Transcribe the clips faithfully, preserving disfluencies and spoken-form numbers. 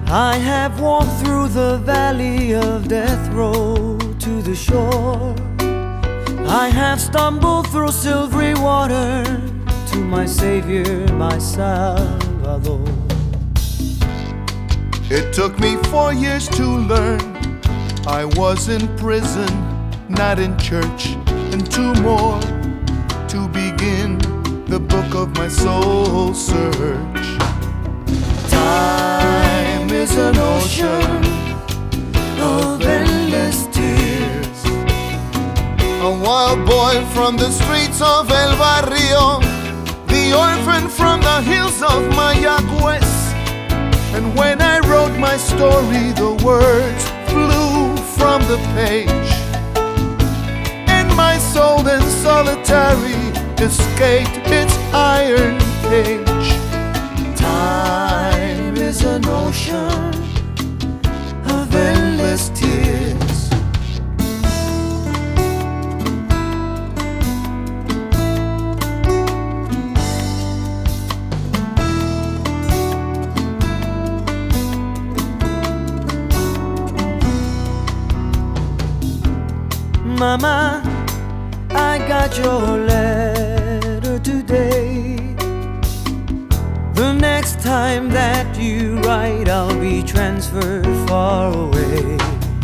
I have walked through the valley of death road to the shore. I have stumbled through silvery water to my Savior, my Salvador. It took me four years to learn. I was in prison, not in church, and two more to begin the book of my soul search. Time is an ocean of endless tears. A wild boy from the streets of El Barrio, the orphan from the hills of Mayagüez. And when I wrote my story, the words flew from the page, and my soul then solitary escaped its iron cage. Time is an ocean of endless tears. Mama, I got your letter today. The next time that you write, I'll be transferred far away.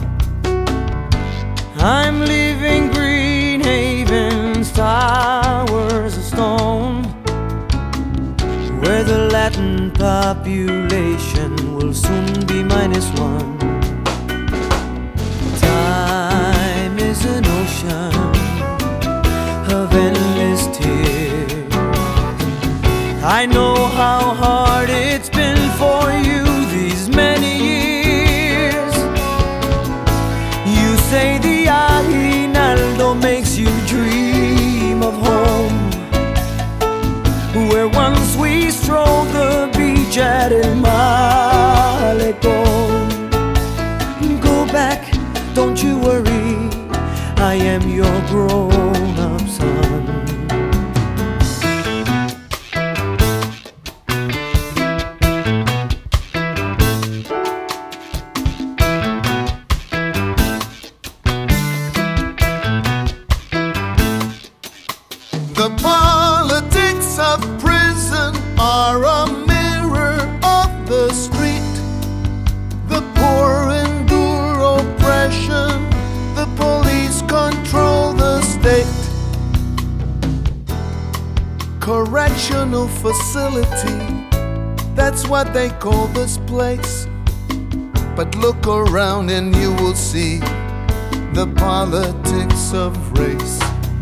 I'm leaving Green Haven's towers of stone, where the Latin population will soon be minus one. Time is an ocean of endless tears. I know how hard it's been for you these many years. You say the aguinaldo makes you dream of home, where once we strolled the beach at El Malecón. Go back, don't you worry, I am your grown-up son. The politics of prison are a mirror of the street. The poor endure oppression, the police control the state. Correctional facility, that's what they call this place. But look around and you will see the politics of race.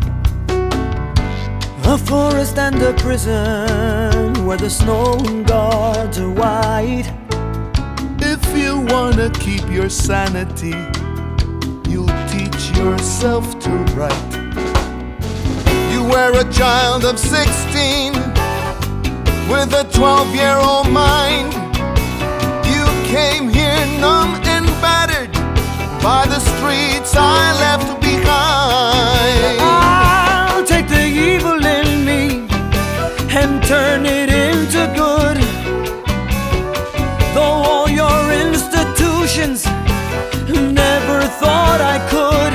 A forest and a prison where the snow guards are white. If you wanna keep your sanity, you'll teach yourself to write. You were a child of sixteen with a twelve-year-old mind. You came here numb and battered by the streets I left behind. I'll take the evil in me and turn it into good. Though all your institutions never thought I could.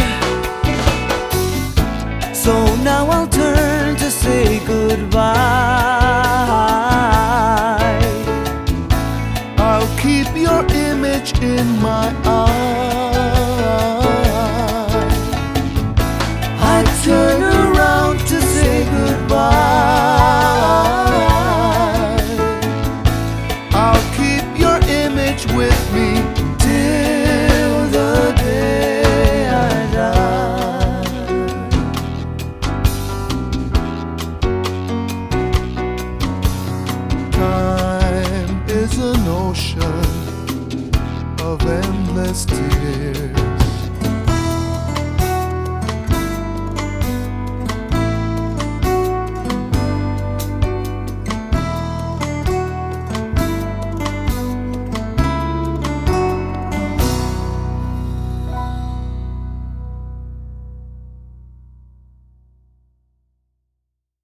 So now I'll turn to say goodbye. I'll keep your image in my eye. I turn around to say goodbye. I'll keep your image with me Till the day I die. Time is an ocean of endless tears.